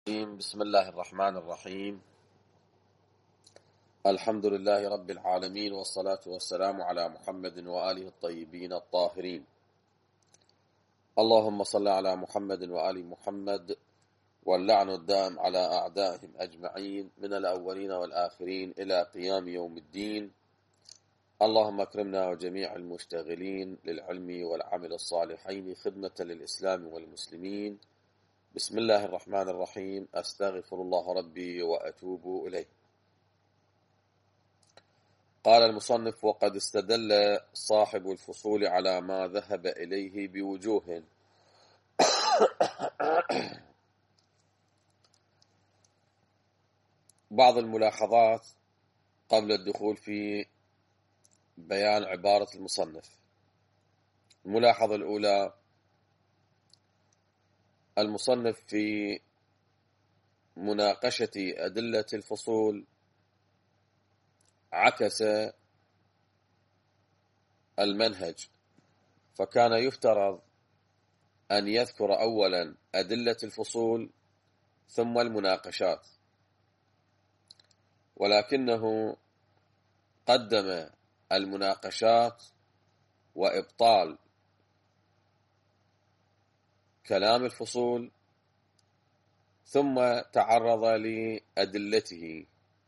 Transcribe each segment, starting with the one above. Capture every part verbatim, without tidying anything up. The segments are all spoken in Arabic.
بسم الله الرحمن الرحيم. الحمد لله رب العالمين، والصلاة والسلام على محمد وآله الطيبين الطاهرين. اللهم صل على محمد وآل محمد، واللعن الدائم على أعدائهم أجمعين من الأولين والآخرين إلى قيام يوم الدين. اللهم اكرمنا وجميع المشتغلين للعلم والعمل الصالحين خدمة للإسلام والمسلمين. بسم الله الرحمن الرحيم. أستغفر الله ربي وأتوب إليه. قال المصنف: وقد استدل صاحب الفصول على ما ذهب إليه بوجوه. بعض الملاحظات قبل الدخول في بيان عبارة المصنف. الملاحظة الأولى: المصنف في مناقشة أدلة الفصول عكس المنهج، فكان يفترض أن يذكر أولا أدلة الفصول ثم المناقشات، ولكنه قدم المناقشات وإبطال كلام الفصول ثم تعرض لأدلته،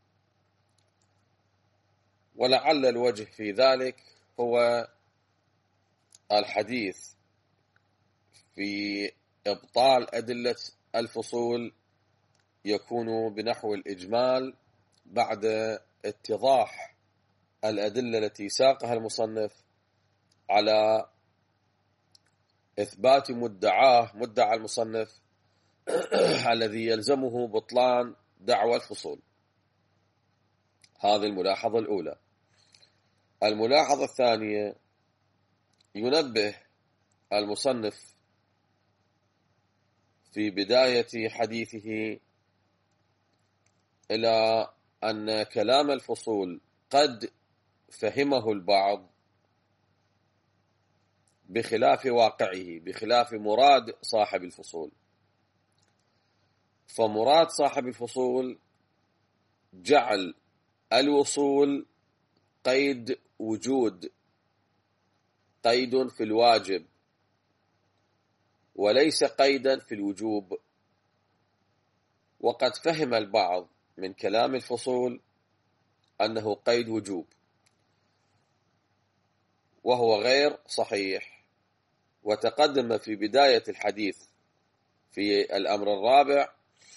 ولعل الوجه في ذلك هو الحديث في إبطال أدلة الفصول يكون بنحو الإجمال بعد اتضاح الأدلة التي ساقها المصنف على إثبات مدعاه مدعى المصنف الذي يلزمه بطلان دعوى الفصول. هذه الملاحظة الأولى. الملاحظة الثانية: ينبه المصنف في بداية حديثه إلى أن كلام الفصول قد فهمه البعض بخلاف واقعه، بخلاف مراد صاحب الفصول. فمراد صاحب الفصول جعل الوصول قيد وجود، قيد في الواجب، وليس قيدا في الوجوب. وقد فهم البعض من كلام الفصول أنه قيد وجوب، وهو غير صحيح. وتقدم في بداية الحديث في الأمر الرابع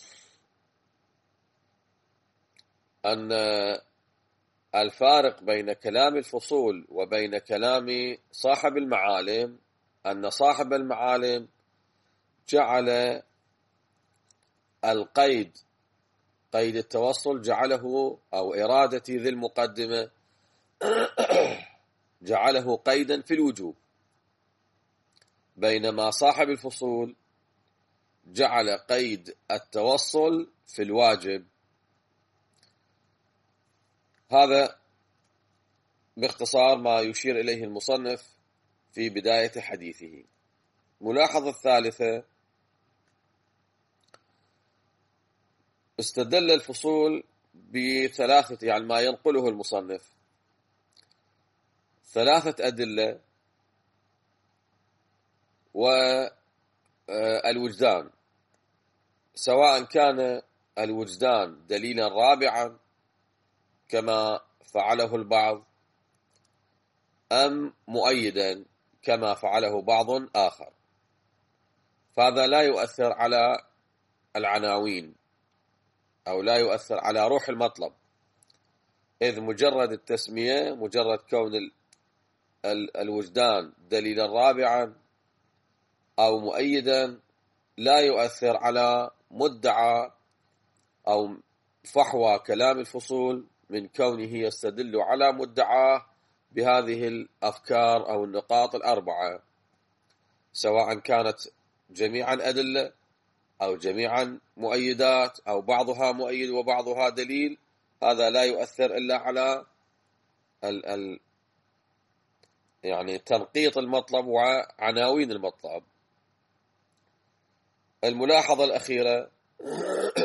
أن الفارق بين كلام الفصول وبين كلام صاحب المعالم أن صاحب المعالم جعل القيد، قيد التوصل، جعله أو إرادة ذي المقدمة جعله قيدا في الوجوب، بينما صاحب الفصول جعل قيد التوصل في الواجب. هذا باختصار ما يشير إليه المصنف في بداية حديثه. ملاحظة الثالثة: استدل الفصول بثلاثة، يعني ما ينقله المصنف ثلاثة أدلة، والوجدان، سواء كان الوجدان دليلا رابعا كما فعله البعض أم مؤيدا كما فعله بعض آخر. فهذا لا يؤثر على العناوين أو لا يؤثر على روح المطلب، إذ مجرد التسمية، مجرد كون الوجدان دليلا رابعا أو مؤيدا، لا يؤثر على مدعى أو فحوى كلام الفصول من كونه يستدل على مدعاه بهذه الأفكار أو النقاط الأربعة، سواء كانت جميعا أدلة أو جميعا مؤيدات أو بعضها مؤيد وبعضها دليل. هذا لا يؤثر إلا على ال ال يعني تنقيط المطلب وعناوين المطلب. الملاحظة الأخيرة: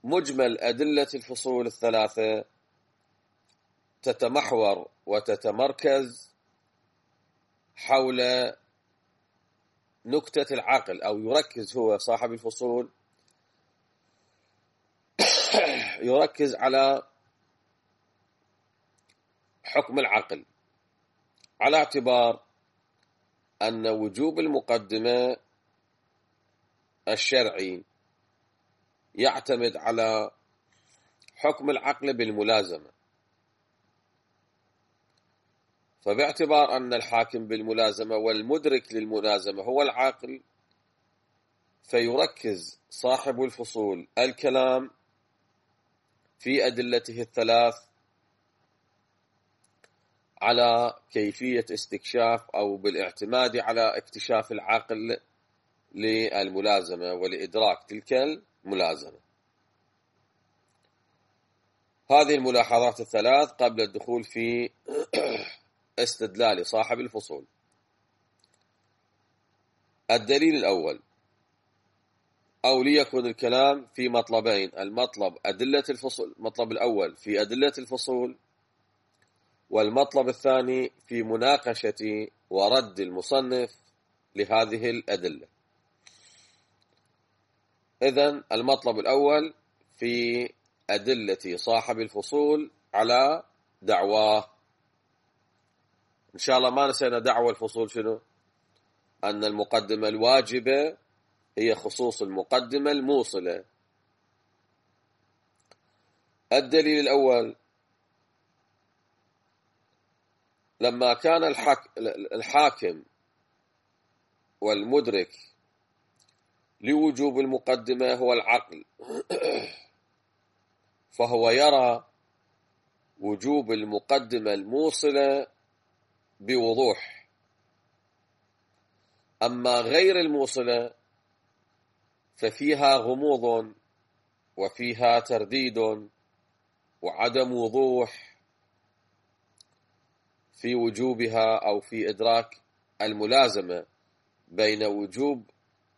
مجمل أدلة الفصول الثلاثة تتمحور وتتمركز حول نكتة العقل، أو يركز هو صاحب الفصول يركز على حكم العقل، على اعتبار أن وجوب المقدمة الشرعي يعتمد على حكم العقل بالملازمة. فباعتبار أن الحاكم بالملازمة والمدرك للملازمة هو العاقل، فيركز صاحب الفصول الكلام في أدلته الثلاث على كيفية استكشاف أو بالاعتماد على اكتشاف العقل للملازمة ولإدراك تلك الملازمة. هذه الملاحظات الثلاث قبل الدخول في استدلال صاحب الفصول. الدليل الأول، أو ليكن الكلام في مطلبين: المطلب أدلة الفصول، المطلب الأول في أدلة الفصول، والمطلب الثاني في مناقشة ورد المصنف لهذه الأدلة. إذن المطلب الأول في أدلة صاحب الفصول على دعواه. إن شاء الله ما نسينا دعوى الفصول شنو؟ أن المقدمة الواجبة هي خصوص المقدمة الموصلة. الدليل الأول: لما كان الحك... الحاكم والمدرك لوجوب المقدمة هو العقل، فهو يرى وجوب المقدمة الموصلة بوضوح. أما غير الموصلة ففيها غموض وفيها ترديد وعدم وضوح في وجوبها أو في إدراك الملازمة بين وجوب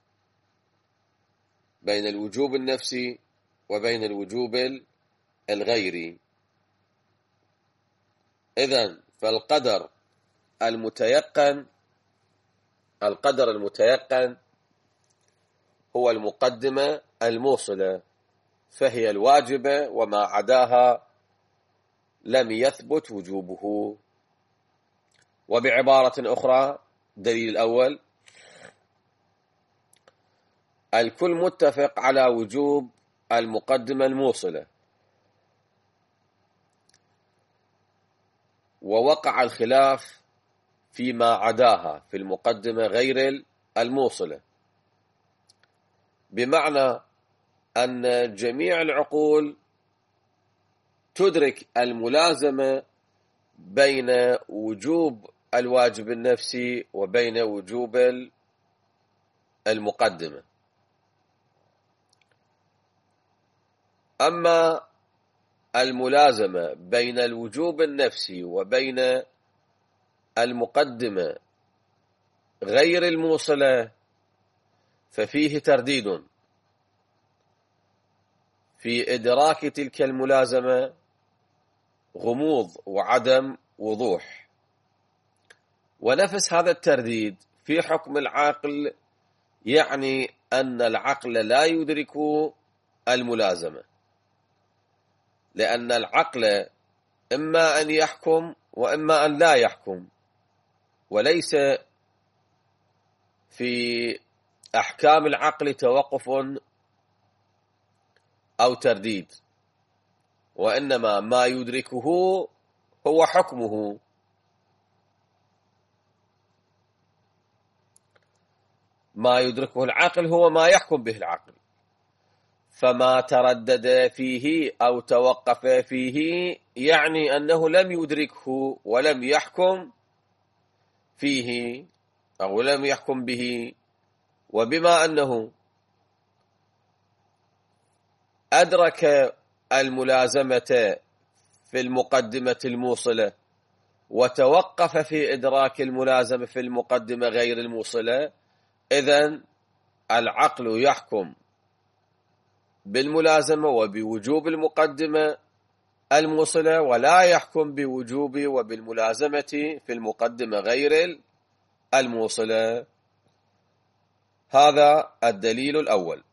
بين الوجوب النفسي وبين الوجوب الغيري. إذن فالقدر المتيقن القدر المتيقن هو المقدمة الموصلة، فهي الواجبة، وما عداها لم يثبت وجوبه. وبعبارة أخرى، دليل الأول: الكل متفق على وجوب المقدمة الموصلة، ووقع الخلاف فيما عداها في المقدمة غير الموصلة، بمعنى أن جميع العقول تدرك الملازمة بين وجوب الواجب النفسي وبين وجوب المقدمة. أما الملازمة بين الوجوب النفسي وبين المقدمة غير الموصلة ففيه ترديد في إدراك تلك الملازمة، غموض وعدم وضوح. ونفس هذا الترديد في حكم العقل يعني أن العقل لا يدرك الملازمة، لأن العقل إما أن يحكم وإما أن لا يحكم، وليس في أحكام العقل توقف أو ترديد، وإنما ما يدركه هو حكمه. ما يدركه العقل هو ما يحكم به العقل، فما تردد فيه أو توقف فيه يعني أنه لم يدركه ولم يحكم فيه أو لم يحكم به. وبما أنه أدرك الملازمة في المقدمة الموصلة وتوقف في إدراك الملازمة في المقدمة غير الموصلة، إذن العقل يحكم بالملازمة وبوجوب المقدمة الموصلة، ولا يحكم بوجوب وبالملازمة في المقدمة غير الموصلة. هذا الدليل الأول.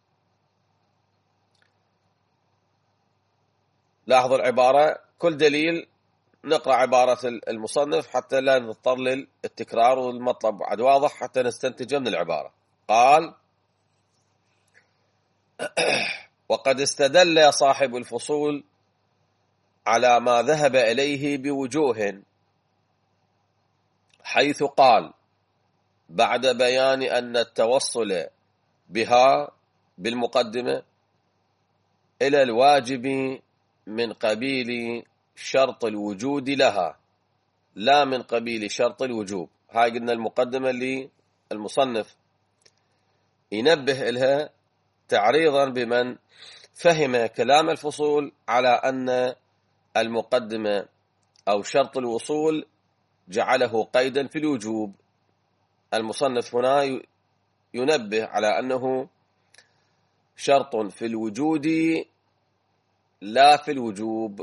لاحظوا العبارة، كل دليل نقرأ عبارة المصنف حتى لا نضطر للتكرار، والمطلب بعد واضح حتى نستنتج من العبارة. قال: وقد استدل صاحب الفصول على ما ذهب إليه بوجوه، حيث قال: بعد بيان أن التوصل بها بالمقدمة إلى الواجب من قبيل شرط الوجود لها، لا من قبيل شرط الوجوب. هاي قلنا المقدمة اللي المصنف ينبه إلها تعريضا بمن فهم كلام الفصول على أن المقدمة أو شرط الوصول جعله قيدا في الوجوب. المصنف هنا ينبه على أنه شرط في الوجود لا في الوجوب،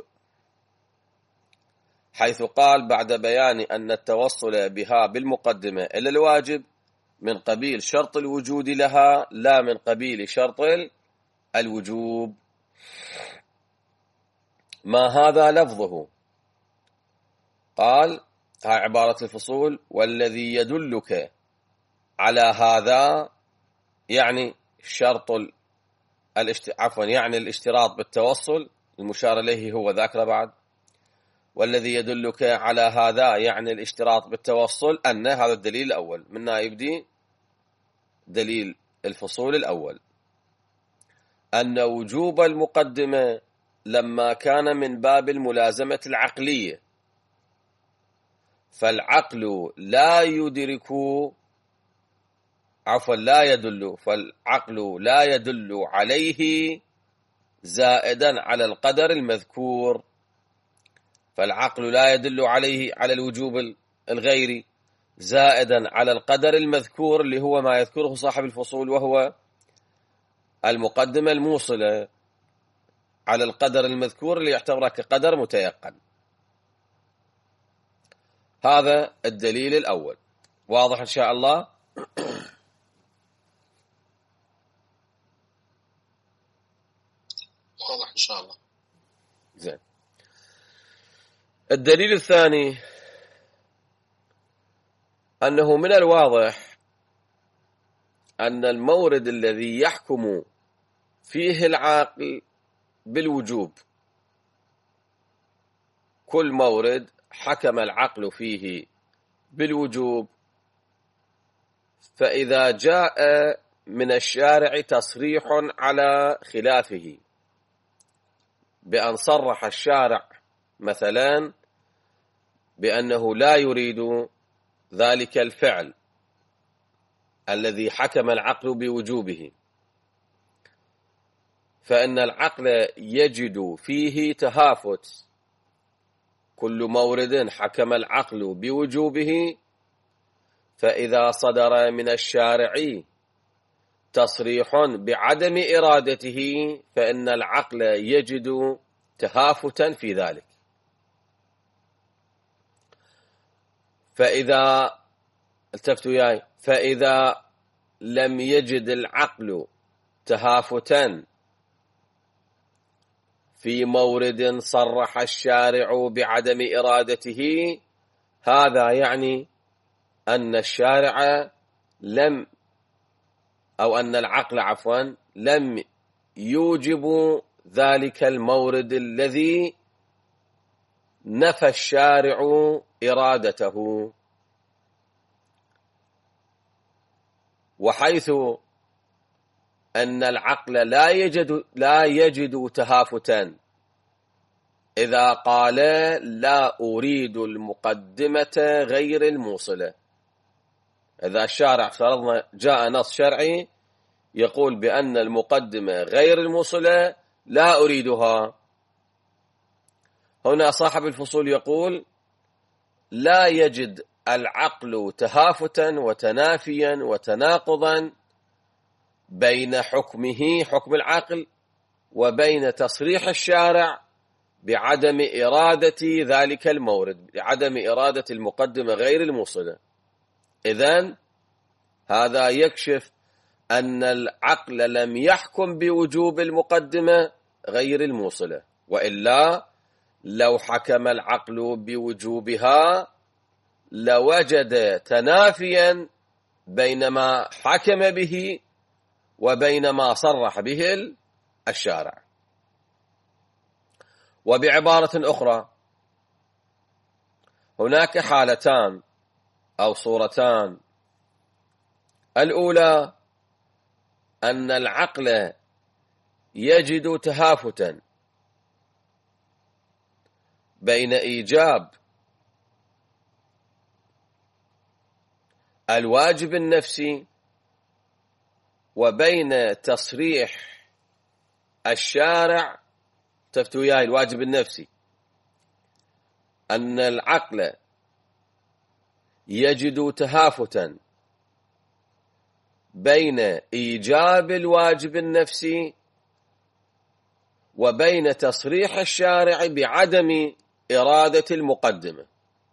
حيث قال: بعد بيان أن التوصل بها بالمقدمة إلى الواجب من قبيل شرط الوجود لها، لا من قبيل شرط الوجوب. ما هذا لفظه؟ قال: هاي عبارة الفصول: والذي يدلك على هذا يعني شرط الاشت... عفوا يعني الاشتراط بالتوصل، المشار إليه هو ذاكر بعد. والذي يدلك على هذا يعني الاشتراط بالتوصل أن، هذا الدليل الأول، منا يبدي دليل الفصول الأول، أن وجوب المقدمة لما كان من باب الملازمة العقلية، فالعقل لا يدرك، عفوا لا يدل، فالعقل لا يدل عليه زائدا على القدر المذكور. فالعقل لا يدل عليه على الوجوب الغيري زائدا على القدر المذكور، اللي هو ما يذكره صاحب الفصول، وهو المقدمة الموصلة على القدر المذكور اللي يعتبره كقدر متيقن. هذا الدليل الأول. واضح إن شاء الله؟ واضح إن شاء الله. زين. الدليل الثاني أنه من الواضح أن المورد الذي يحكم فيه العاقل بالوجوب، كل مورد حكم العقل فيه بالوجوب، فإذا جاء من الشارع تصريح على خلافه، بأن صرح الشارع مثلا بأنه لا يريد ذلك الفعل الذي حكم العقل بوجوبه، فإن العقل يجد فيه تهافت. كل مورد حكم العقل بوجوبه، فإذا صدر من الشارع تصريح بعدم إرادته، فإن العقل يجد تهافتا في ذلك. فإذا التفتوا ياي فإذا لم يجد العقل تهافتا في مورد صرح الشارع بعدم إرادته، هذا يعني أن الشارع لم أو أن العقل عفوا لم يوجب ذلك المورد الذي نفى الشارع إرادته. وحيث أن العقل لا يجد لا يجد تهافتا إذا قال لا أريد المقدمة غير الموصلة. إذا الشارع فرضنا جاء نص شرعي يقول بأن المقدمة غير الموصلة لا أريدها، هنا صاحب الفصول يقول لا يجد العقل تهافتا وتنافيا وتناقضا بين حكمه حكم العقل وبين تصريح الشارع بعدم إرادة ذلك المورد، بعدم إرادة المقدمة غير الموصلة. إذن هذا يكشف أن العقل لم يحكم بوجوب المقدمة غير الموصلة، وإلا لو حكم العقل بوجوبها لوجد تنافيا بين ما حكم به وبين ما صرح به الشارع. وبعبارة أخرى، هناك حالتان أو صورتان. الأولى أن العقل يجد تهافتا بين إيجاب الواجب النفسي وبين تصريح الشارع، تفتوا وياي الواجب النفسي، أن العقل يجد تهافتا بين إيجاب الواجب النفسي وبين تصريح الشارع بعدم إرادة المقدمة.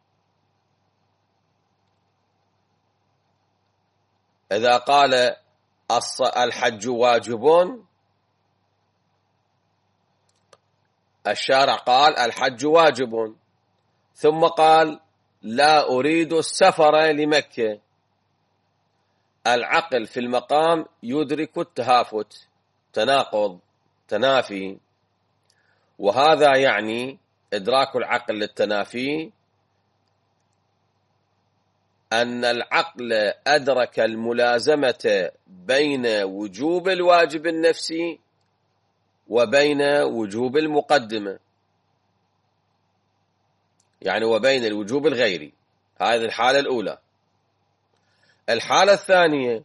إذا قال الحج واجب، الشارع قال الحج واجب، ثم قال لا أريد السفر لمكة، العقل في المقام يدرك التهافت، تناقض، تنافي، وهذا يعني إدراك العقل للتنافي أن العقل أدرك الملازمة بين وجوب الواجب النفسي وبين وجوب المقدمة، يعني وبين الوجوب الغيري. هذه الحالة الأولى. الحالة الثانية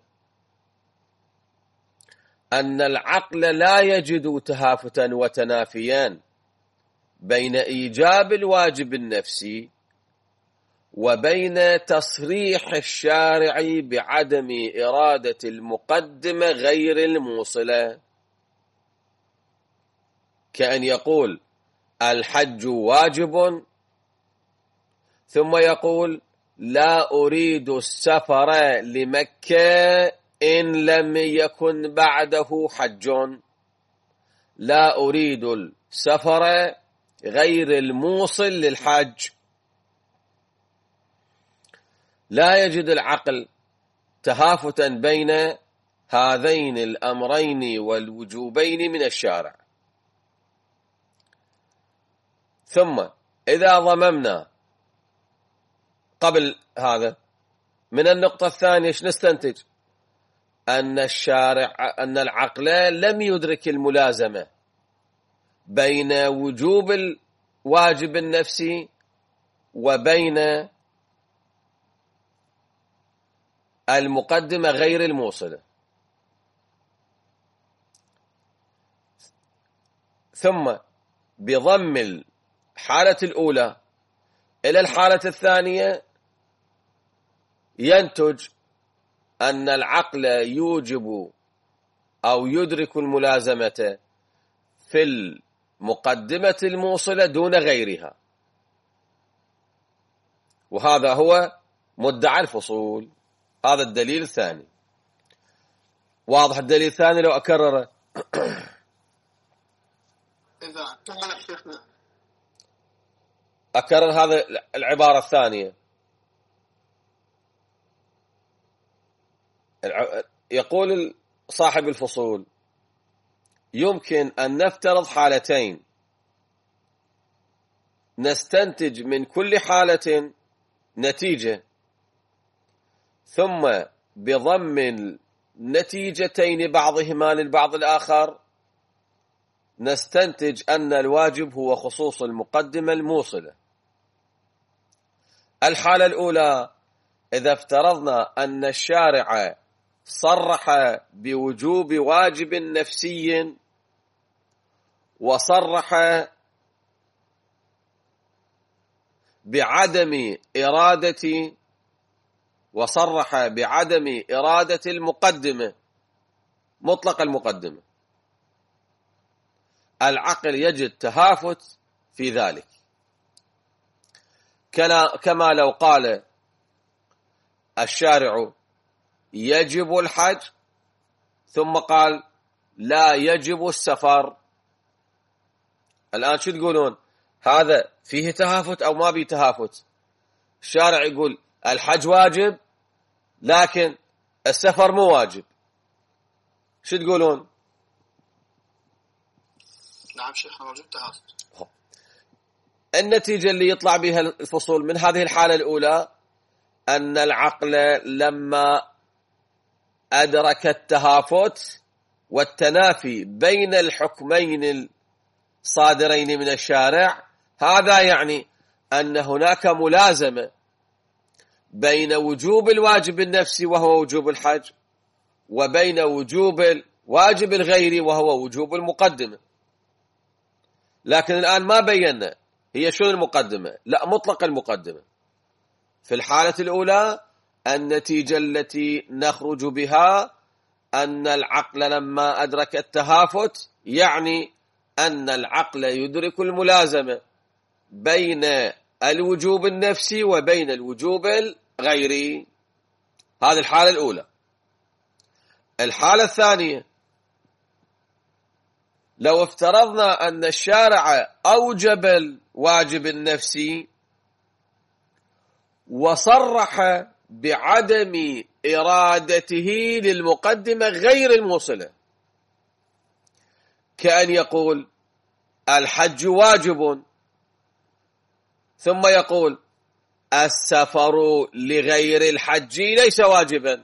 أن العقل لا يجد تهافتا وتنافيا بين إيجاب الواجب النفسي وبين تصريح الشارع بعدم إرادة المقدمة غير الموصلة، كأن يقول الحج واجب ثم يقول لا أريد السفر لمكة إن لم يكن بعده حج، لا أريد السفر غير الموصل للحج. لا يجد العقل تهافتا بين هذين الأمرين والوجوبين من الشارع. ثم إذا ضممنا قبل هذا من النقطة الثانية، ايش نستنتج؟ أن الشارع أن العقل لم يدرك الملازمة بين وجوب الواجب النفسي وبين المقدمة غير الموصلة. ثم بضم الحالة الأولى إلى الحالة الثانية ينتج أن العقل يوجب أو يدرك الملازمة في المقدمة الموصلة دون غيرها، وهذا هو مدعى الفصول. هذا الدليل الثاني. واضح الدليل الثاني لو أكرره؟ إذا كان شيخنا أكرر هذا العبارة الثانية. يقول صاحب الفصول يمكن أن نفترض حالتين، نستنتج من كل حالة نتيجة، ثم بضم النتيجتين بعضهما للبعض الآخر نستنتج أن الواجب هو خصوص المقدمة الموصلة. الحالة الأولى إذا افترضنا أن الشارع صرح بوجوب واجب نفسي وصرح بعدم إرادة وصرح بعدم إرادة المقدمة، مطلق المقدمة، العقل يجد تهافت في ذلك، كما لو قال الشارع يجب الحج ثم قال لا يجب السفر. الآن شو تقولون؟ هذا فيه تهافت أو ما فيه تهافت؟ الشارع يقول الحج واجب لكن السفر مو واجب، شو تقولون؟ نعم شيخنا موجود تهافت. النتيجة اللي يطلع بها الفصول من هذه الحالة الأولى أن العقل لما أدرك التهافت والتنافي بين الحكمين الصادرين من الشارع، هذا يعني أن هناك ملازمة بين وجوب الواجب النفسي وهو وجوب الحج وبين وجوب الواجب الغيري وهو وجوب المقدمة. لكن الآن ما بينا هي شنو المقدمة، لا مطلق المقدمة. في الحالة الأولى النتيجة التي نخرج بها أن العقل لما أدرك التهافت يعني أن العقل يدرك الملازمة بين الوجوب النفسي وبين الوجوب الغيري. هذه الحالة الأولى. الحالة الثانية لو افترضنا أن الشارع أوجب الواجب النفسي وصرح بعدم إرادته للمقدمة غير الموصلة، كأن يقول الحج واجب ثم يقول السفر لغير الحج ليس واجبا.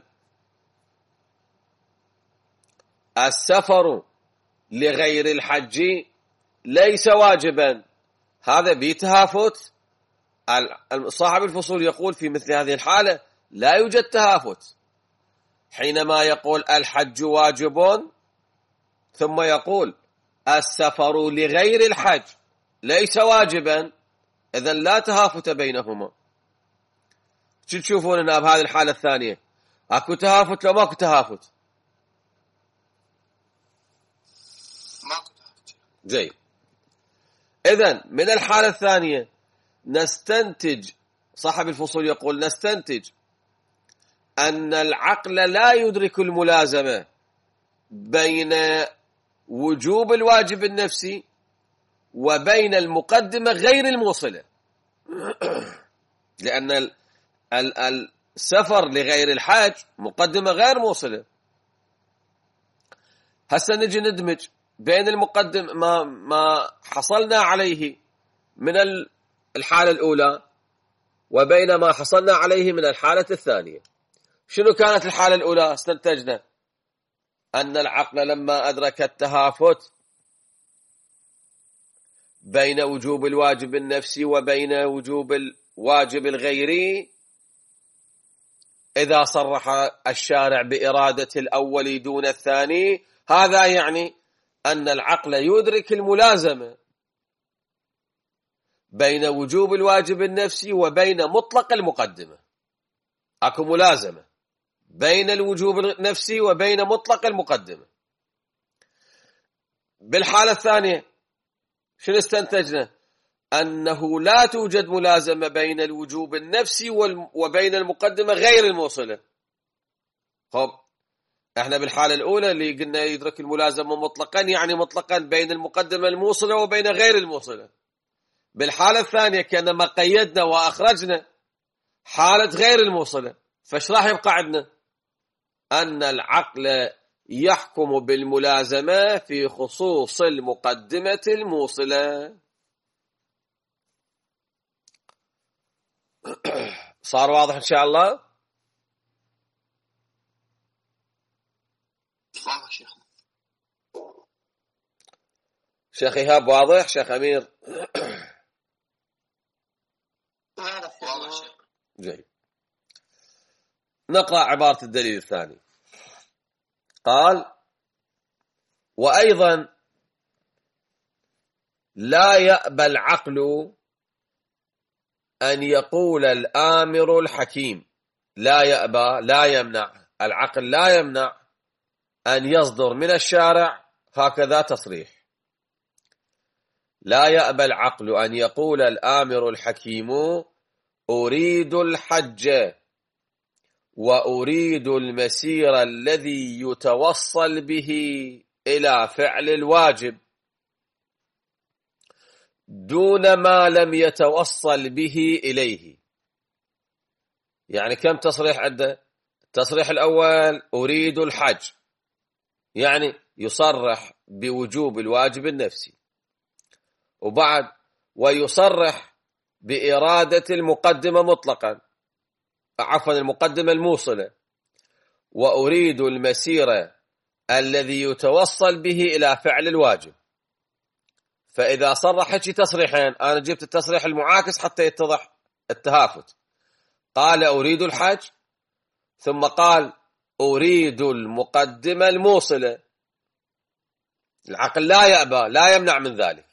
السفر لغير الحج ليس واجبا، هذا بتهافت. صاحب الفصول يقول في مثل هذه الحالة لا يوجد تهافت. حينما يقول الحج واجب ثم يقول السفر لغير الحج ليس واجبا، إذن لا تهافت بينهما. شو تشوفون أنها بهذه الحالة الثانية أكو تهافت لو ماكو تهافت؟ ماكو تهافت. جيد. إذن من الحالة الثانية نستنتج، صاحب الفصول يقول نستنتج أن العقل لا يدرك الملازمة بين وجوب الواجب النفسي وبين المقدمة غير الموصلة، لأن السفر لغير الحاج مقدمة غير موصلة. هسه نجي ندمج بين المقدم ما ما حصلنا عليه من الحالة الأولى وبين ما حصلنا عليه من الحالة الثانية. شنو كانت الحالة الأولى؟ استنتجنا أن العقل لما أدرك التهافت بين وجوب الواجب النفسي وبين وجوب الواجب الغيري، إذا صرح الشارع بإرادة الأول دون الثاني، هذا يعني أن العقل يدرك الملازمة بين وجوب الواجب النفسي وبين مطلق المقدمة. أكو ملازمة بين الوجوب النفسي وبين مطلق المقدمة. بالحالة الثانية شنو استنتجنا؟ أنه لا توجد ملازمة بين الوجوب النفسي وبين المقدمة غير الموصلة. خب احنا بالحالة الأولى اللي قلنا يدرك الملازمة مطلقا، يعني مطلقا بين المقدمة الموصلة وبين غير الموصلة. بالحالة الثانية كأنما قيدنا وأخرجنا حالة غير الموصلة، فايش راح يبقى عندنا؟ أن العقل يحكم بالملازمة في خصوص المقدمة الموصلة. صار واضح إن شاء الله؟ واضح شيخنا. شيخ إيهاب واضح؟ شيخ أمير؟ واضح واضح شيخ. جيد. نقرأ عبارة الدليل الثاني. قال: وأيضا لا يأبى العقل أن يقول الآمر الحكيم. لا يأبى، لا يمنع، العقل لا يمنع أن يصدر من الشارع هكذا تصريح. لا يأبى العقل أن يقول الآمر الحكيم أريد الحج وأريد المسير الذي يتوصل به إلى فعل الواجب دون ما لم يتوصل به إليه. يعني كم تصريح عنده؟ التصريح الأول أريد الحج، يعني يصرح بوجوب الواجب النفسي، وبعد ويصرح بإرادة المقدمة مطلقا، عفوا المقدمة الموصلة، وأريد المسير الذي يتوصل به إلى فعل الواجب. فإذا صرح تصريحين، أنا جبت التصريح المعاكس حتى يتضح التهافت، قال أريد الحج ثم قال أريد المقدمة الموصلة، العقل لا يأبى لا يمنع من ذلك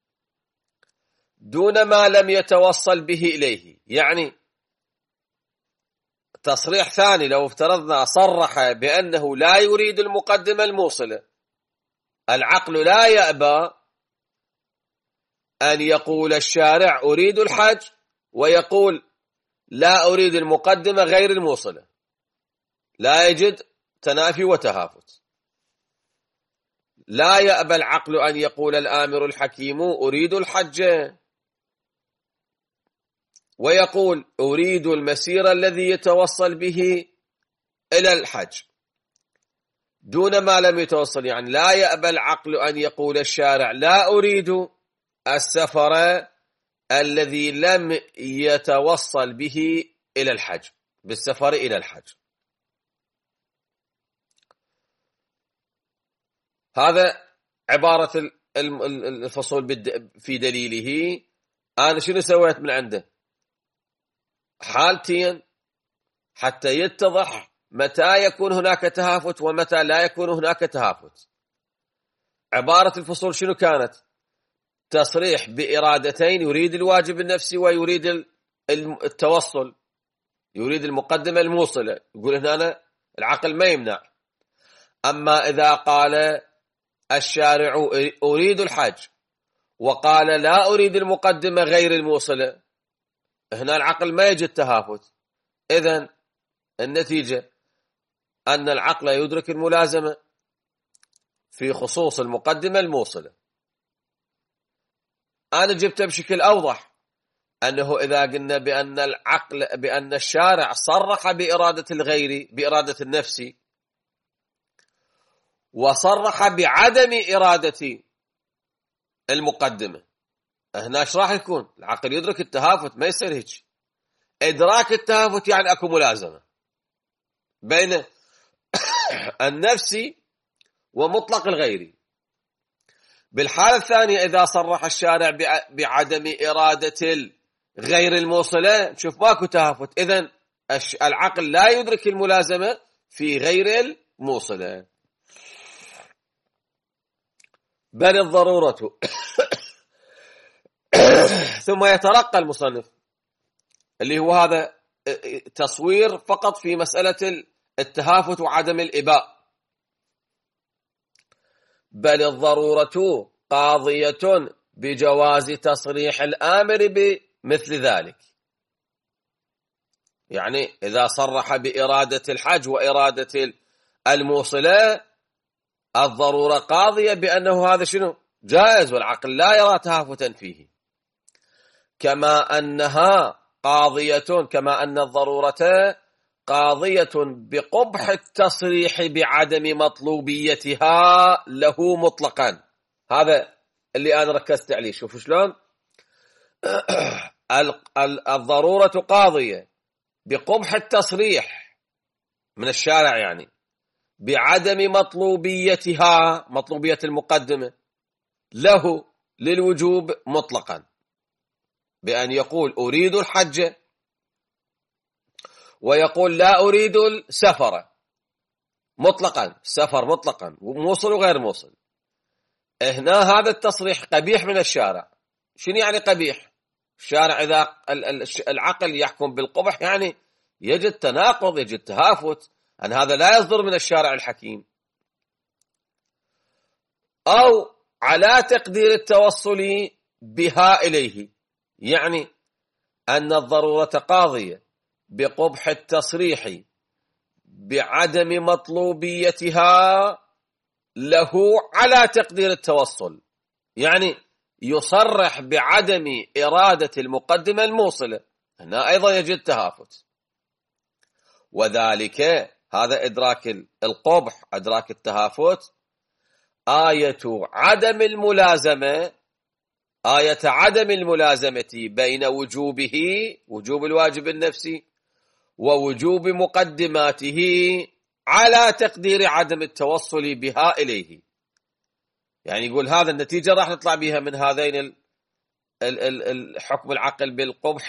دون ما لم يتوصل به إليه. يعني تصريح ثاني لو افترضنا صرح بأنه لا يريد المقدمة الموصلة، العقل لا يأبى أن يقول الشارع أريد الحج ويقول لا أريد المقدمة غير الموصلة، لا يجد تنافي وتهافت. لا يأبى العقل أن يقول الآمر الحكيم أريد الحج ويقول أريد المسير الذي يتوصل به إلى الحج دون ما لم يتوصل. يعني لا يأبى العقل أن يقول الشارع لا أريد السفر الذي لم يتوصل به إلى الحج، بالسفر إلى الحج. هذا عبارة الفصول في دليله. أنا شنو سويت من عنده؟ حالتين حتى يتضح متى يكون هناك تهافت ومتى لا يكون هناك تهافت. عبارة الفصول شنو كانت؟ تصريح بإرادتين، يريد الواجب النفسي ويريد التوصل، يريد المقدمة الموصلة، يقول هنا العقل ما يمنع. أما إذا قال الشارع أريد الحج وقال لا أريد المقدمة غير الموصلة، هنا العقل ما يجد تهافت. إذن النتيجة أن العقل يدرك الملازمة في خصوص المقدمة الموصلة. أنا جبتها بشكل أوضح، أنه إذا قلنا بأن العقل بأن الشارع صرح بإرادة الغير بإرادة النفسي وصرح بعدم إرادة المقدمة، هنا ايش راح يكون؟ العقل يدرك التهافت، ما يصير هيك. إدراك التهافت يعني أكو ملازمة بين النفسي ومطلق الغيري. بالحالة الثانية إذا صرح الشارع بعدم إرادة الغير الموصلة، نشوف ماكو تهافت. إذن العقل لا يدرك الملازمة في غير الموصلة. بل الضرورة ثم يترقى المصنف، اللي هو هذا تصوير فقط في مسألة التهافت وعدم الإباء. بل الضرورة قاضية بجواز تصريح الآمر بمثل ذلك. يعني إذا صرح بإرادة الحج وإرادة الموصلة، الضرورة قاضية بأنه هذا شنو؟ جائز، والعقل لا يرى تهافتا فيه. كما أنها قاضية كما أن الضرورة قاضية بقبح التصريح بعدم مطلوبيتها له مطلقا. هذا اللي أنا ركزت عليه. شوفوا شلون الضرورة قاضية بقبح التصريح من الشارع، يعني بعدم مطلوبيتها، مطلوبية المقدمة له للوجوب مطلقا، بأن يقول أريد الحج ويقول لا أريد السفر مطلقا، سفر مطلقا موصل وغير موصل. هنا هذا التصريح قبيح من الشارع. شنو يعني قبيح؟ الشارع إذا العقل يحكم بالقبح يعني يجد تناقض، يجد تهافت، أن هذا لا يصدر من الشارع الحكيم. أو على تقدير التوصل بها إليه، يعني أن الضرورة قاضية بقبح التصريح بعدم مطلوبيتها له على تقدير التوصل، يعني يصرح بعدم إرادة المقدمة الموصلة، هنا أيضا يجد تهافت. وذلك هذا إدراك القبح، إدراك التهافت، آية عدم الملازمة آية عدم الملازمة بين وجوبه، وجوب الواجب النفسي، ووجوب مقدماته على تقدير عدم التوصل بها إليه. يعني يقول هذا النتيجة راح نطلع بها من هذين الحكم العقل بالقبح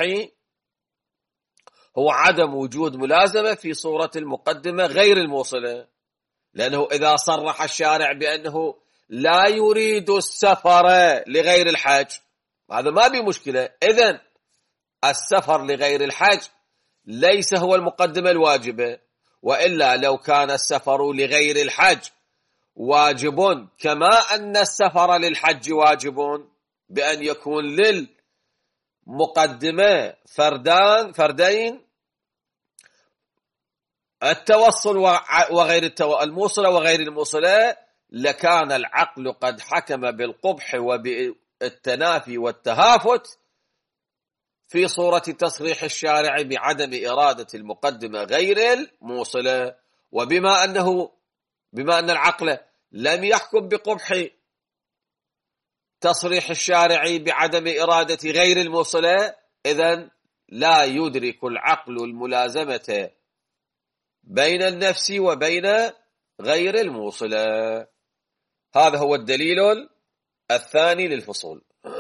هو عدم وجود ملازمة في صورة المقدمة غير الموصلة، لأنه إذا صرح الشارع بأنه لا يريد السفر لغير الحج هذا ما بي مشكلة، إذن السفر لغير الحج ليس هو المقدمة الواجبة، وإلا لو كان السفر لغير الحج واجب كما أن السفر للحج واجب بأن يكون للمقدمة فردان فردين التوصل وغير التو... الموصلة وغير الموصلة، لكان العقل قد حكم بالقبح وبالتنافي والتهافت في صورة تصريح الشارع بعدم إرادة المقدمة غير الموصلة. وبما أنه بما أن العقل لم يحكم بقبح تصريح الشارع بعدم إرادة غير الموصلة، إذن لا يدرك العقل الملازمة بين النفس وبين غير الموصلة. هذا هو الدليل الثاني للفصول.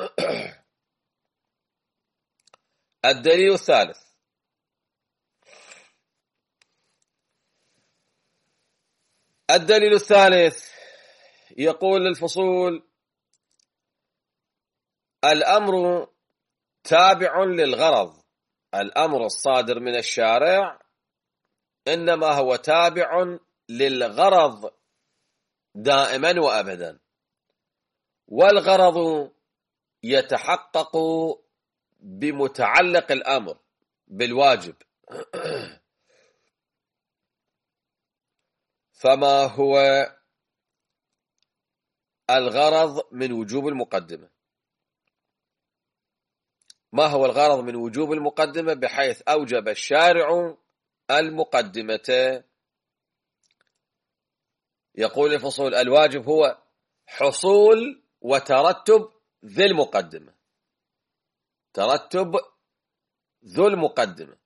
الدليل الثالث: الدليل الثالث يقول للفصول: الأمر تابع للغرض. الأمر الصادر من الشارع إنما هو تابع للغرض دائما وأبدا، والغرض يتحقق بمتعلق الأمر بالواجب. فما هو الغرض من وجوب المقدمة؟ ما هو الغرض من وجوب المقدمة بحيث أوجب الشارع المقدمة؟ يقول الفصول: الواجب هو حصول وترتب ذي المقدمة، ترتب ذو المقدمة،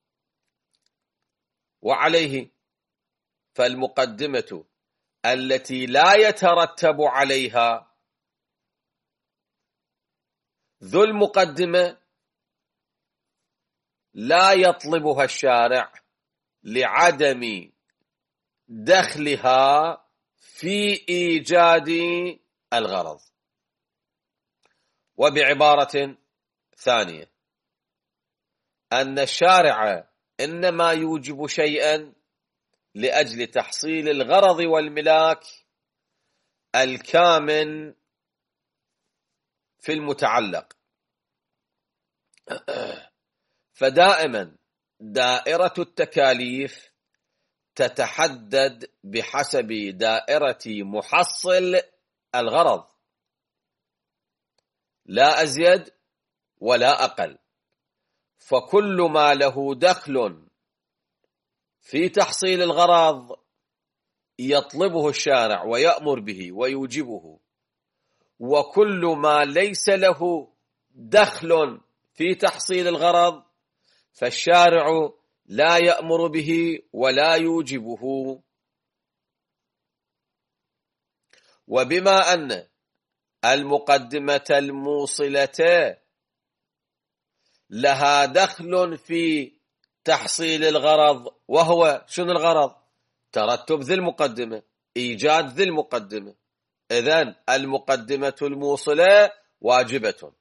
وعليه فالمقدمة التي لا يترتب عليها ذو المقدمة لا يطلبها الشارع لعدم دخلها في إيجاد الغرض. وبعبارة ثانية، أن الشارع إنما يوجب شيئا لأجل تحصيل الغرض والملاك الكامن في المتعلق. فدائما دائرة التكاليف تتحدد بحسب دائرة محصل الغرض، لا أزيد ولا أقل. فكل ما له دخل في تحصيل الغرض يطلبه الشارع ويأمر به ويوجبه، وكل ما ليس له دخل في تحصيل الغرض فالشارع لا يأمر به ولا يوجبه. وبما أن المقدمة الموصلة لها دخل في تحصيل الغرض، وهو شنو الغرض؟ ترتب ذي المقدمة، إيجاد ذي المقدمة، إذن المقدمة الموصلة واجبة.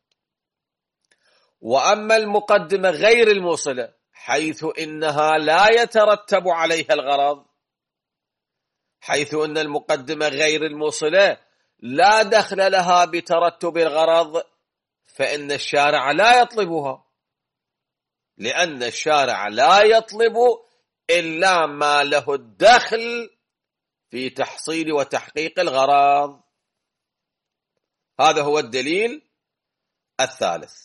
وأما المقدمة غير الموصلة حيث إنها لا يترتب عليها الغرض، حيث أن المقدمة غير الموصلة لا دخل لها بترتب الغرض، فإن الشارع لا يطلبها، لأن الشارع لا يطلب إلا ما له الدخل في تحصيل وتحقيق الغرض. هذا هو الدليل الثالث.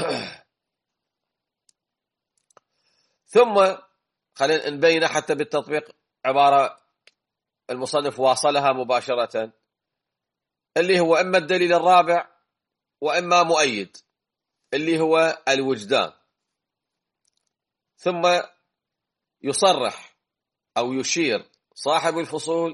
ثم خلينا نبين حتى بالتطبيق عبارة المصنف واصلها مباشرة، اللي هو إما الدليل الرابع وإما مؤيد، اللي هو الوجدان. ثم يصرح أو يشير صاحب الفصول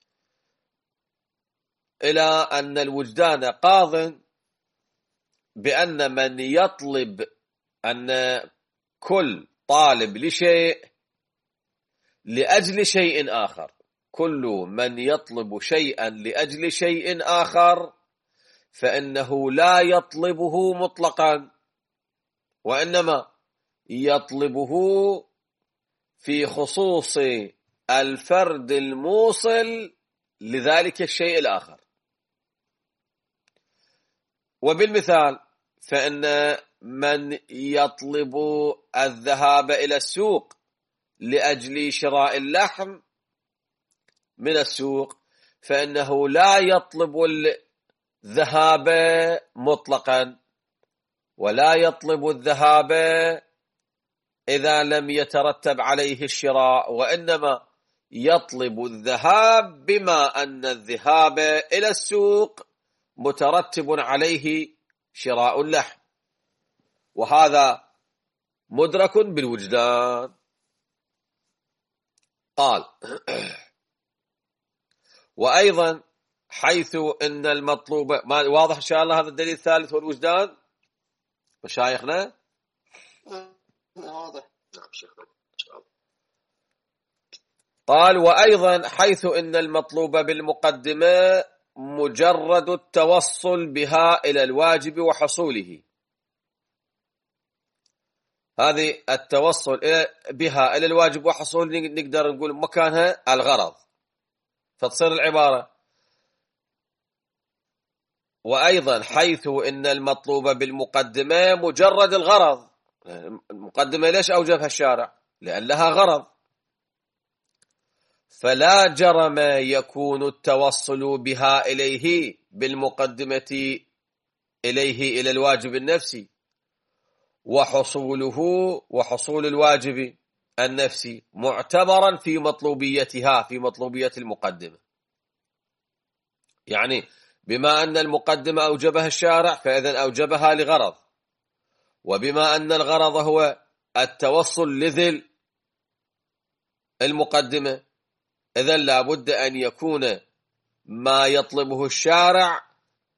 إلى أن الوجدان قاض بأن من يطلب، أن كل طالب لشيء لأجل شيء آخر، كل من يطلب شيئا لأجل شيء آخر فإنه لا يطلبه مطلقا، وإنما يطلبه في خصوص الفرد الموصل لذلك الشيء الآخر. وبالمثال فإن من يطلب الذهاب إلى السوق لأجل شراء اللحم من السوق فإنه لا يطلب الذهاب مطلقا، ولا يطلب الذهاب إذا لم يترتب عليه الشراء، وإنما يطلب الذهاب بما أن الذهاب إلى السوق مترتب عليه شراء اللحم، وهذا مدرك بالوجدان. قال: وأيضا حيث إن المطلوب، ما واضح إن شاء الله هذا الدليل الثالث هو الوجدان مشايخنا؟ واضح. نعم شيخنا إن شاء الله. قال: وأيضا حيث إن المطلوب بالمقدمة مجرد التوصل بها إلى الواجب وحصوله. هذه التوصل بها إلى الواجب وحصوله نقدر نقول مكانها الغرض، فتصير العبارة: وأيضا حيث إن المطلوب بالمقدمة مجرد الغرض. المقدمة ليش أوجبها الشارع؟ لأن لها غرض. فلا جرم يكون التوصل بها إليه بالمقدمة إليه إلى الواجب النفسي، وحصوله وحصول الواجب النفسي معتبرا في مطلوبيتها، في مطلوبية المقدمة. يعني بما أن المقدمة أوجبها الشارع فإذن أوجبها لغرض، وبما أن الغرض هو التوصل لذل المقدمة إذن لا بد أن يكون ما يطلبه الشارع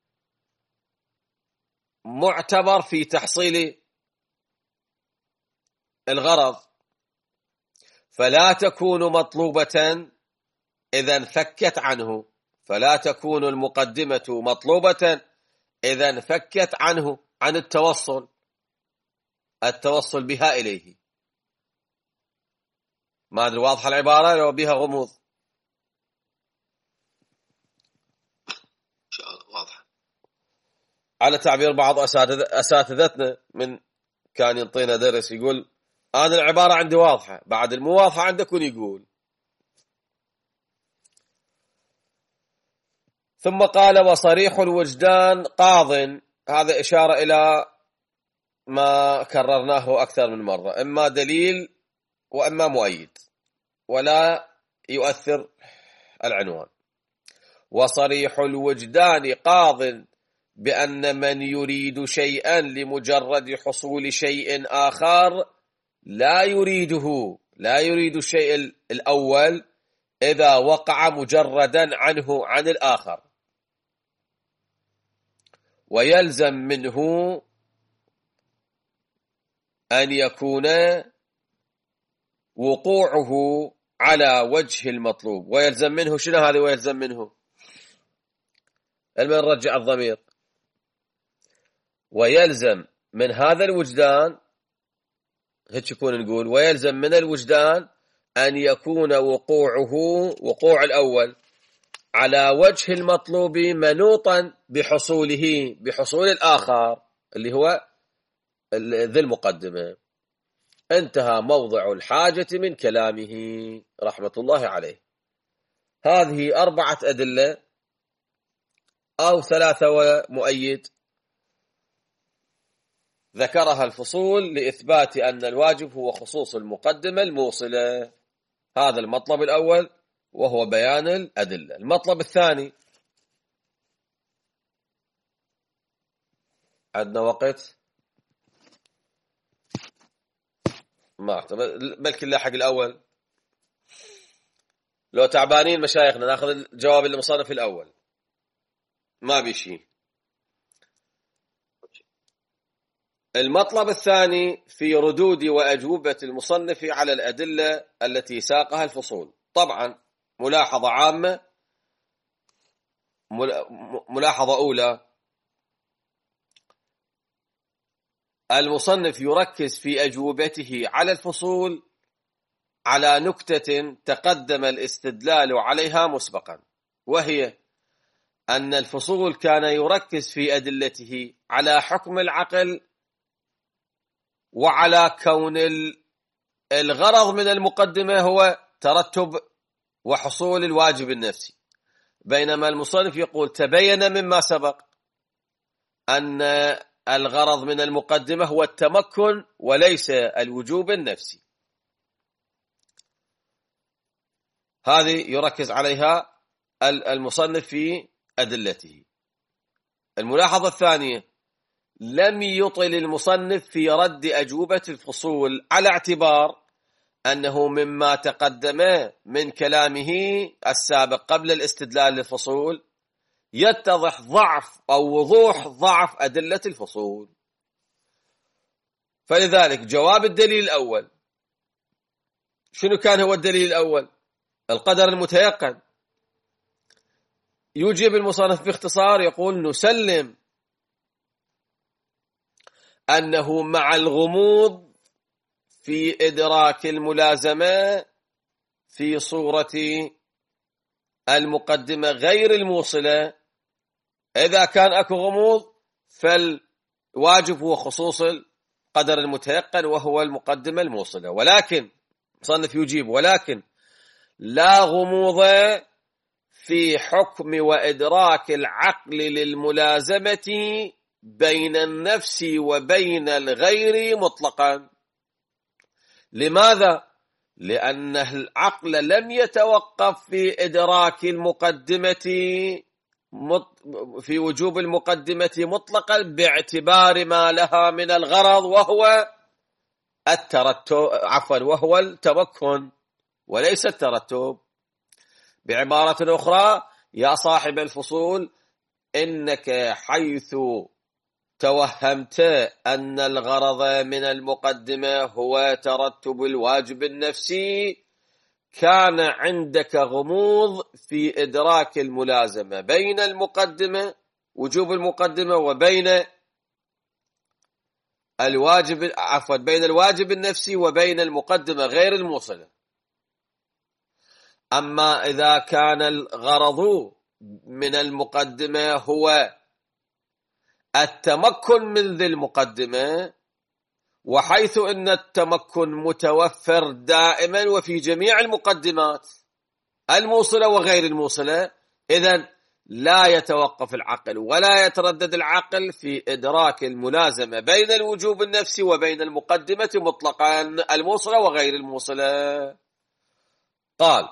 معتبر في تحصيل الغرض، فلا تكون مطلوبة إذا انفكت عنه، فلا تكون المقدمة مطلوبة إذا انفكت عنه، عن التوصل التوصل بها إليه. ما أدري واضحة العبارة لو بها غموض؟ إن شاء الله واضح. على تعبير بعض أساتذتنا من كان ينطينا درس يقول: أنا العبارة عندي واضحة، بعد المواضحة عندكم يقول. ثم قال: وصريح الوجدان قاض. هذا إشارة إلى ما كررناه أكثر من مرة، إما دليل وإما مؤيد، ولا يؤثر العنوان. وصريح الوجدان قاض بأن من يريد شيئا لمجرد حصول شيء آخر لا يريده، لا يريد الشيء الأول إذا وقع مجردا عنه عن الآخر، ويلزم منه أن يكون وقوعه على وجه المطلوب. ويلزم منه شنو هذا؟ ويلزم منه المن نرجع الضمير. ويلزم من هذا الوجدان، هيك يكون نقول: ويلزم من الوجدان أن يكون وقوعه، وقوع الأول، على وجه المطلوب منوطا بحصوله، بحصول الآخر. اللي هو ذي المقدمة. انتهى موضع الحاجة من كلامه رحمة الله عليه. هذه أربعة أدلة أو ثلاثة ومؤيد ذكرها الفصول لإثبات أن الواجب هو خصوص المقدمة الموصلة. هذا المطلب الأول وهو بيان الأدلة. المطلب الثاني، عندنا وقت ما اعتبر بلكي نلاحق الأول. لو تعبانين مشايخنا ناخذ الجواب المصنف الأول، ما بيشي. المطلب الثاني في ردود وأجوبة المصنف على الأدلة التي ساقها الفصول. طبعا ملاحظة عامة، ملاحظة أولى، المصنف يركز في أجوبته على الفصول على نكتة تقدم الاستدلال عليها مسبقا، وهي أن الفصول كان يركز في أدلته على حكم العقل وعلى كون الغرض من المقدمة هو ترتب وحصول الواجب النفسي، بينما المصنف يقول تبين مما سبق أن الغرض من المقدمة هو التمكن وليس الوجوب النفسي. هذه يركز عليها المصنف في أدلته. الملاحظة الثانية، لم يطل المصنف في رد أجوبة الفصول على اعتبار أنه مما تقدم من كلامه السابق قبل الاستدلال للفصول يتضح ضعف أو وضوح ضعف أدلة الفصول. فلذلك جواب الدليل الأول، شنو كان هو الدليل الأول؟ القدر المتيقن. يجيب المصنف باختصار يقول نسلم أنه مع الغموض في إدراك الملازمة في صورة المقدمة غير الموصلة، إذا كان أكو غموض فالواجب هو خصوص القدر المتيقن وهو المقدمة الموصلة. ولكن مصنف يجيب ولكن لا غموض في حكم وإدراك العقل للملازمة بين النفس وبين الغير مطلقا. لماذا؟ لأن العقل لم يتوقف في إدراك المقدمة في وجوب المقدمة مطلقا باعتبار ما لها من الغرض وهو الترتب، عفوا وهو التمكن وليس الترتب. بعبارة أخرى يا صاحب الفصول، إنك حيث توهمت أن الغرض من المقدمة هو ترتب الواجب النفسي، كان عندك غموض في إدراك الملازمة بين المقدمة وجوب المقدمة وبين الواجب عفوا بين الواجب النفسي وبين المقدمة غير الموصلة. أما إذا كان الغرض من المقدمة هو التمكن من ذي المقدمة، وحيث أن التمكن متوفر دائما وفي جميع المقدمات الموصلة وغير الموصلة، إذن لا يتوقف العقل ولا يتردد العقل في إدراك الملازمة بين الوجوب النفسي وبين المقدمة مطلقا الموصلة وغير الموصلة. قال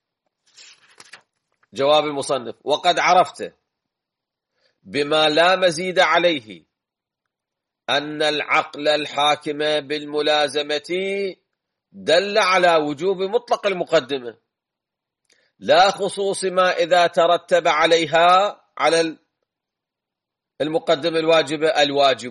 جواب المصنف: وقد عرفت بما لا مزيد عليه أن العقل الحاكم بالملازمة دل على وجوب مطلق المقدمة لا خصوص ما إذا ترتب عليها على المقدمة الواجبة الواجب،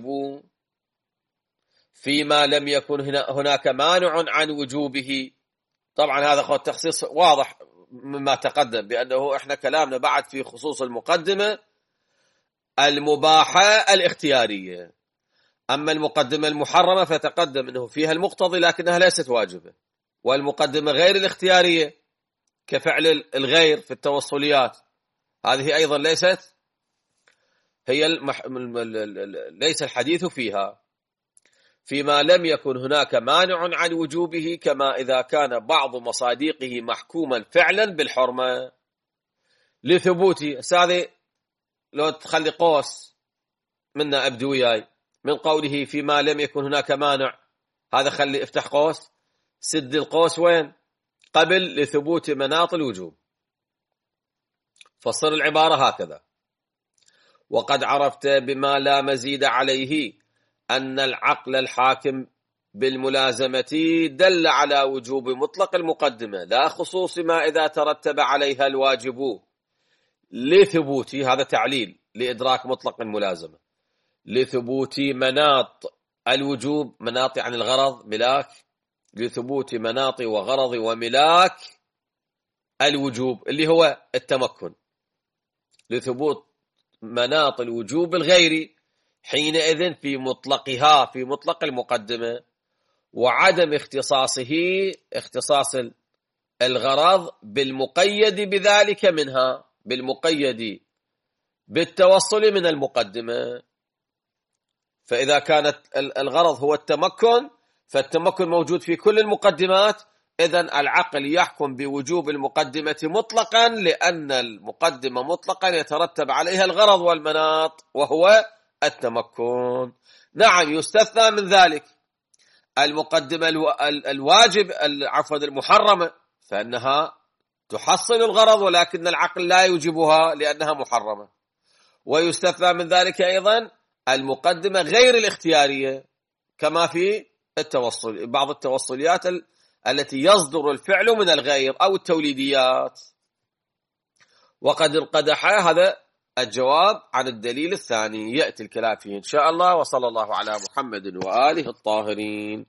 فيما لم يكن هناك مانع عن وجوبه. طبعا هذا خط تخصيص واضح مما تقدم بأنه إحنا كلامنا بعد في خصوص المقدمة المباحة الاختيارية، أما المقدمة المحرمة فتقدم أنه فيها المقتضي لكنها ليست واجبة، والمقدمة غير الاختيارية كفعل الغير في التوصليات هذه أيضا ليست هي المح... ليس الحديث فيها فيما لم يكن هناك مانع عن وجوبه، كما إذا كان بعض مصادقه محكوما فعلا بالحرمة لثبوته. هذه لو تخلي قوس منا أبدو وياي من قوله فيما لم يكن هناك مانع، هذا خلي افتح قوس، سد القوس وين؟ قبل لثبوت مناط الوجوب. فصل العبارة هكذا: وقد عرفت بما لا مزيد عليه أن العقل الحاكم بالملازمة دل على وجوب مطلق المقدمة لا خصوص ما إذا ترتب عليها الواجب لثبوت، هذا تعليل لإدراك مطلق الملازمة، لثبوت مناط الوجوب، مناط عن الغرض ملاك، لثبوت مناط وغرض وملاك الوجوب اللي هو التمكن، لثبوت مناط الوجوب الغيري حينئذ في مطلقها، في مطلق المقدمة، وعدم اختصاصه اختصاص الغرض بالمقيد بذلك منها، بالمقيد بالتوصل من المقدمة. فإذا كانت الغرض هو التمكن فالتمكن موجود في كل المقدمات، إذن العقل يحكم بوجوب المقدمة مطلقا، لأن المقدمة مطلقا يترتب عليها الغرض والمناط وهو التمكن. نعم يستثنى من ذلك المقدمة الواجب عفوا المحرمة، فإنها تحصل الغرض ولكن العقل لا يوجبها لأنها محرمة. ويستثنى من ذلك أيضا المقدمة غير الاختيارية كما في التوصل، بعض التوصليات التي يصدر الفعل من الغير أو التوليديات. وقد انقدح هذا الجواب عن الدليل الثاني، يأتي الكلام فيه إن شاء الله. وصلى الله على محمد وآله الطاهرين.